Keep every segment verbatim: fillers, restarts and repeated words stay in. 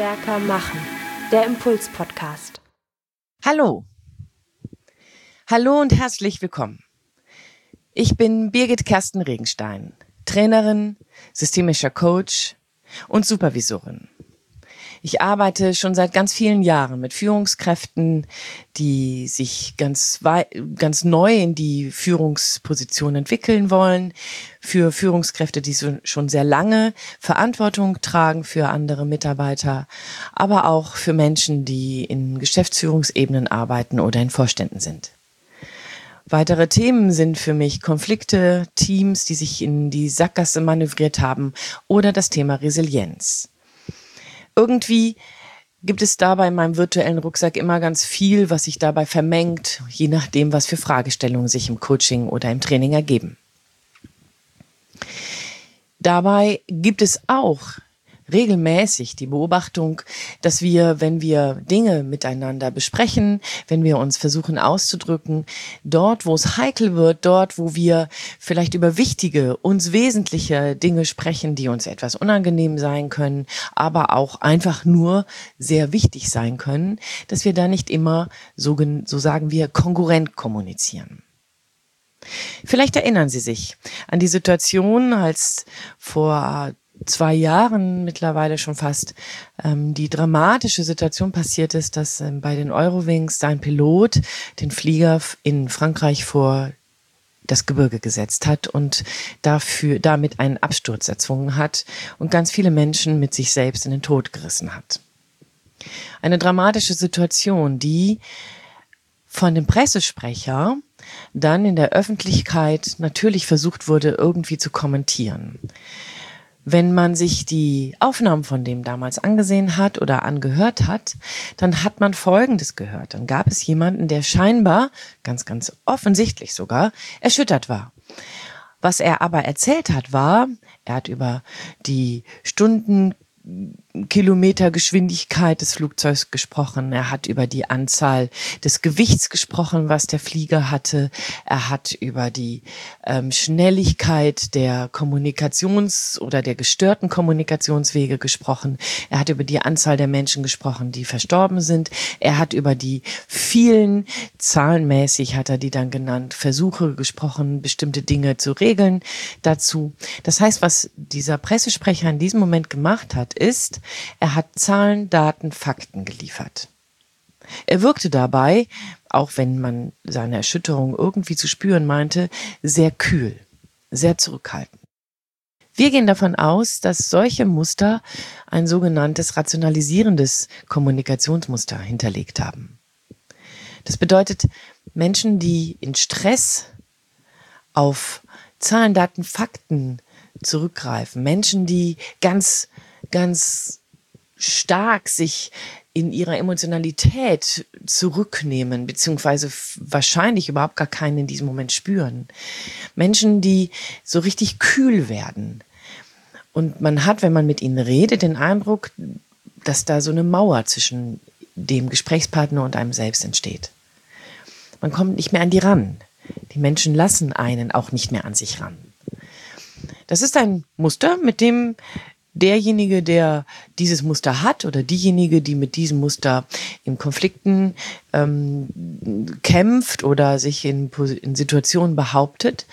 Handwerker machen, der Impuls-Podcast. Hallo. Hallo und herzlich willkommen. Ich bin Birgit Kersten Regenstein, Trainerin, systemischer Coach und Supervisorin. Ich arbeite schon seit ganz vielen Jahren mit Führungskräften, die sich ganz, wei- ganz neu in die Führungsposition entwickeln wollen, für Führungskräfte, die so, schon sehr lange Verantwortung tragen für andere Mitarbeiter, aber auch für Menschen, die in Geschäftsführungsebenen arbeiten oder in Vorständen sind. Weitere Themen sind für mich Konflikte, Teams, die sich in die Sackgasse manövriert haben, oder das Thema Resilienz. Irgendwie gibt es dabei in meinem virtuellen Rucksack immer ganz viel, was sich dabei vermengt, je nachdem, was für Fragestellungen sich im Coaching oder im Training ergeben. Dabei gibt es auch regelmäßig die Beobachtung, dass wir, wenn wir Dinge miteinander besprechen, wenn wir uns versuchen auszudrücken, dort, wo es heikel wird, dort, wo wir vielleicht über wichtige, uns wesentliche Dinge sprechen, die uns etwas unangenehm sein können, aber auch einfach nur sehr wichtig sein können, dass wir da nicht immer, so, so sagen wir, kongruent kommunizieren. Vielleicht erinnern Sie sich an die Situation, als vor zwei Jahren mittlerweile schon fast ähm, die dramatische Situation passiert ist, dass ähm, bei den Eurowings ein Pilot den Flieger in Frankreich vor das Gebirge gesetzt hat und dafür damit einen Absturz erzwungen hat und ganz viele Menschen mit sich selbst in den Tod gerissen hat. Eine dramatische Situation, die von dem Pressesprecher dann in der Öffentlichkeit natürlich versucht wurde, irgendwie zu kommentieren. Wenn man sich die Aufnahmen von dem damals angesehen hat oder angehört hat, dann hat man Folgendes gehört. Dann gab es jemanden, der scheinbar, ganz, ganz offensichtlich sogar, erschüttert war. Was er aber erzählt hat, war, er hat über die Stunden Kilometergeschwindigkeit des Flugzeugs gesprochen. Er hat über die Anzahl des Gewichts gesprochen, was der Flieger hatte. Er hat über die ähm, Schnelligkeit der Kommunikations- oder der gestörten Kommunikationswege gesprochen. Er hat über die Anzahl der Menschen gesprochen, die verstorben sind. Er hat über die vielen, zahlenmäßig hat er die dann genannt, Versuche gesprochen, bestimmte Dinge zu regeln dazu. Das heißt, was dieser Pressesprecher in diesem Moment gemacht hat, ist, er hat Zahlen, Daten, Fakten geliefert. Er wirkte dabei, auch wenn man seine Erschütterung irgendwie zu spüren meinte, sehr kühl, sehr zurückhaltend. Wir gehen davon aus, dass solche Muster ein sogenanntes rationalisierendes Kommunikationsmuster hinterlegt haben. Das bedeutet, Menschen, die in Stress auf Zahlen, Daten, Fakten zurückgreifen, Menschen, die ganz ganz stark sich in ihrer Emotionalität zurücknehmen, beziehungsweise wahrscheinlich überhaupt gar keinen in diesem Moment spüren. Menschen, die so richtig kühl werden. Und man hat, wenn man mit ihnen redet, den Eindruck, dass da so eine Mauer zwischen dem Gesprächspartner und einem selbst entsteht. Man kommt nicht mehr an die ran. Die Menschen lassen einen auch nicht mehr an sich ran. Das ist ein Muster, mit dem derjenige, der dieses Muster hat oder diejenige, die mit diesem Muster in Konflikten ähm, kämpft oder sich in, in Situationen behauptet,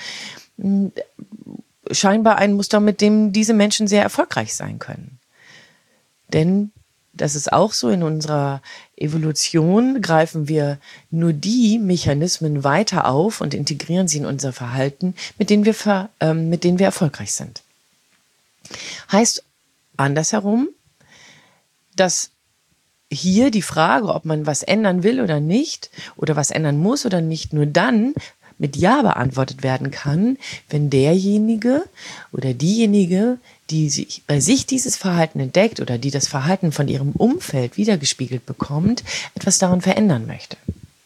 scheinbar ein Muster, mit dem diese Menschen sehr erfolgreich sein können. Denn das ist auch so, in unserer Evolution greifen wir nur die Mechanismen weiter auf und integrieren sie in unser Verhalten, mit denen wir, ver, ähm, mit denen wir erfolgreich sind. Heißt andersherum, dass hier die Frage, ob man was ändern will oder nicht oder was ändern muss oder nicht, nur dann mit Ja beantwortet werden kann, wenn derjenige oder diejenige, die sich, bei sich dieses Verhalten entdeckt oder die das Verhalten von ihrem Umfeld wiedergespiegelt bekommt, etwas daran verändern möchte.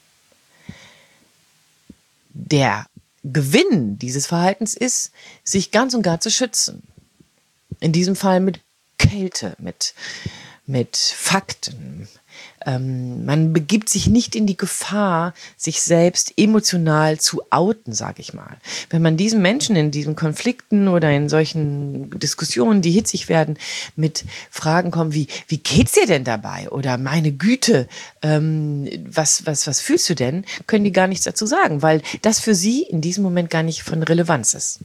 Der Gewinn dieses Verhaltens ist, sich ganz und gar zu schützen. In diesem Fall mit Kälte, mit, mit Fakten. Ähm, man begibt sich nicht in die Gefahr, sich selbst emotional zu outen, sage ich mal. Wenn man diesen Menschen in diesen Konflikten oder in solchen Diskussionen, die hitzig werden, mit Fragen kommt wie, wie geht's dir denn dabei? Oder meine Güte, ähm, was, was, was fühlst du denn? Können die gar nichts dazu sagen, weil das für sie in diesem Moment gar nicht von Relevanz ist.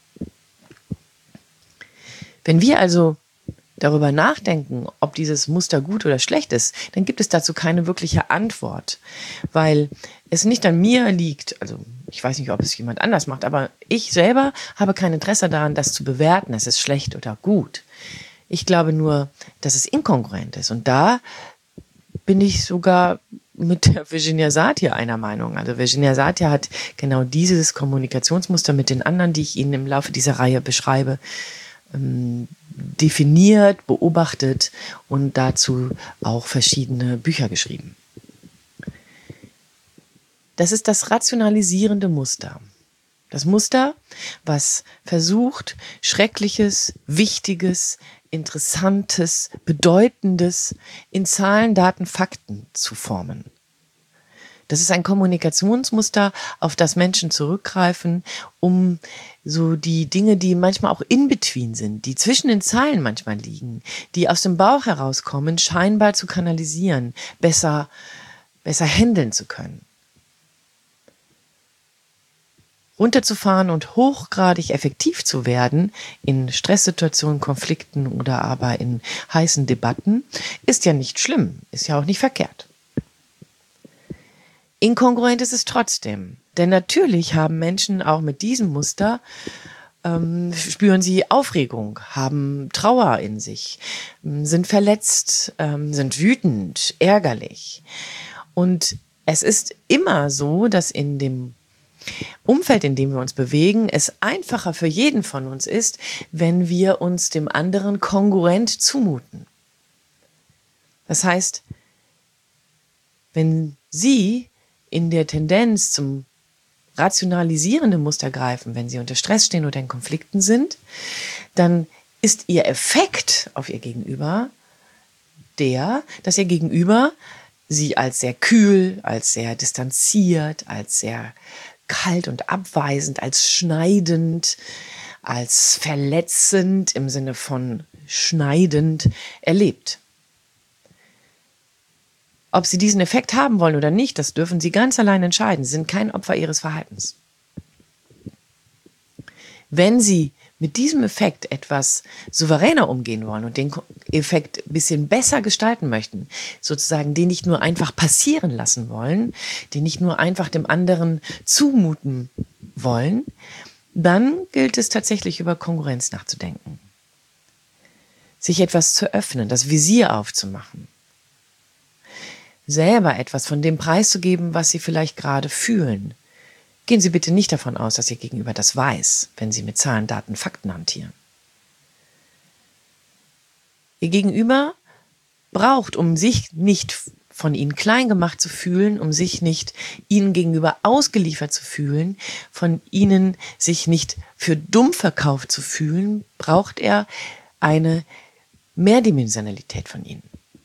Wenn wir also darüber nachdenken, ob dieses Muster gut oder schlecht ist, dann gibt es dazu keine wirkliche Antwort, weil es nicht an mir liegt, also ich weiß nicht, ob es jemand anders macht, aber ich selber habe kein Interesse daran, das zu bewerten, es ist schlecht oder gut. Ich glaube nur, dass es inkongruent ist und da bin ich sogar mit der Virginia Satir einer Meinung. Also Virginia Satir hat genau dieses Kommunikationsmuster mit den anderen, die ich Ihnen im Laufe dieser Reihe beschreibe, definiert, beobachtet und dazu auch verschiedene Bücher geschrieben. Das ist das rationalisierende Muster. Das Muster, was versucht, Schreckliches, Wichtiges, Interessantes, Bedeutendes in Zahlen, Daten, Fakten zu formen. Das ist ein Kommunikationsmuster, auf das Menschen zurückgreifen, um so die Dinge, die manchmal auch in between sind, die zwischen den Zeilen manchmal liegen, die aus dem Bauch herauskommen, scheinbar zu kanalisieren, besser, besser handeln zu können. Runterzufahren und hochgradig effektiv zu werden in Stresssituationen, Konflikten oder aber in heißen Debatten, ist ja nicht schlimm, ist ja auch nicht verkehrt. Inkongruent ist es trotzdem, denn natürlich haben Menschen auch mit diesem Muster, ähm, spüren sie Aufregung, haben Trauer in sich, sind verletzt, ähm, sind wütend, ärgerlich. Und es ist immer so, dass in dem Umfeld, in dem wir uns bewegen, es einfacher für jeden von uns ist, wenn wir uns dem anderen kongruent zumuten. Das heißt, wenn Sie in der Tendenz zum rationalisierenden Muster greifen, wenn sie unter Stress stehen oder in Konflikten sind, dann ist ihr Effekt auf ihr Gegenüber der, dass ihr Gegenüber sie als sehr kühl, als sehr distanziert, als sehr kalt und abweisend, als schneidend, als verletzend im Sinne von schneidend erlebt. Ob Sie diesen Effekt haben wollen oder nicht, das dürfen Sie ganz allein entscheiden. Sie sind kein Opfer Ihres Verhaltens. Wenn Sie mit diesem Effekt etwas souveräner umgehen wollen und den Effekt ein bisschen besser gestalten möchten, sozusagen den nicht nur einfach passieren lassen wollen, den nicht nur einfach dem anderen zumuten wollen, dann gilt es tatsächlich über Kongruenz nachzudenken. Sich etwas zu öffnen, das Visier aufzumachen. Selber etwas von dem preiszugeben, was Sie vielleicht gerade fühlen. Gehen Sie bitte nicht davon aus, dass Ihr Gegenüber das weiß, wenn Sie mit Zahlen, Daten, Fakten hantieren. Ihr Gegenüber braucht, um sich nicht von Ihnen klein gemacht zu fühlen, um sich nicht Ihnen gegenüber ausgeliefert zu fühlen, von Ihnen sich nicht für dumm verkauft zu fühlen, braucht er eine Mehrdimensionalität von Ihnen.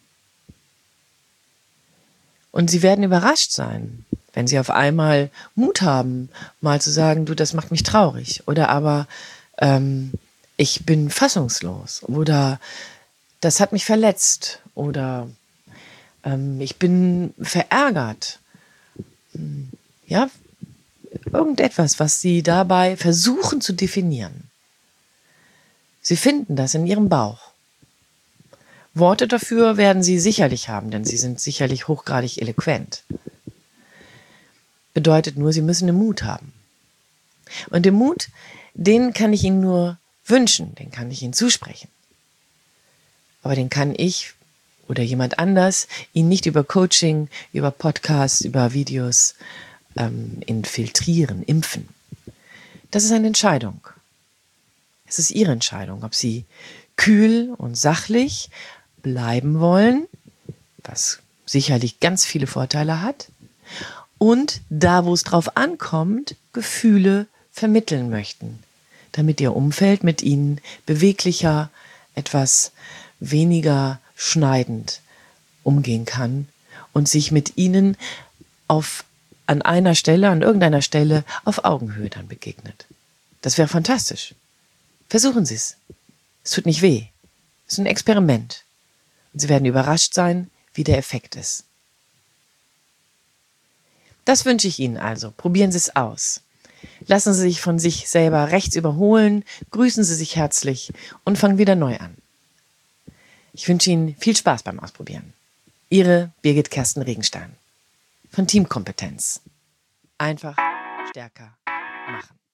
Und Sie werden überrascht sein, wenn Sie auf einmal Mut haben, mal zu sagen, du, das macht mich traurig. Oder aber, ähm, ich bin fassungslos. Oder das hat mich verletzt. Oder ähm, ich bin verärgert. Ja, irgendetwas, was Sie dabei versuchen zu definieren. Sie finden das in Ihrem Bauch. Worte dafür werden Sie sicherlich haben, denn Sie sind sicherlich hochgradig eloquent. Bedeutet nur, Sie müssen den Mut haben. Und den Mut, den kann ich Ihnen nur wünschen, den kann ich Ihnen zusprechen. Aber den kann ich oder jemand anders Ihnen nicht über Coaching, über Podcasts, über Videos ähm, infiltrieren, impfen. Das ist eine Entscheidung. Es ist Ihre Entscheidung, ob Sie kühl und sachlich bleiben wollen, was sicherlich ganz viele Vorteile hat, und da, wo es drauf ankommt, Gefühle vermitteln möchten, damit Ihr Umfeld mit Ihnen beweglicher, etwas weniger schneidend umgehen kann und sich mit ihnen auf, an einer Stelle, an irgendeiner Stelle auf Augenhöhe dann begegnet. Das wäre fantastisch. Versuchen Sie es. Es tut nicht weh. Es ist ein Experiment. Und Sie werden überrascht sein, wie der Effekt ist. Das wünsche ich Ihnen also. Probieren Sie es aus. Lassen Sie sich von sich selber rechts überholen, grüßen Sie sich herzlich und fangen wieder neu an. Ich wünsche Ihnen viel Spaß beim Ausprobieren. Ihre Birgit Kerstin Regenstein von Teamkompetenz. Einfach stärker machen.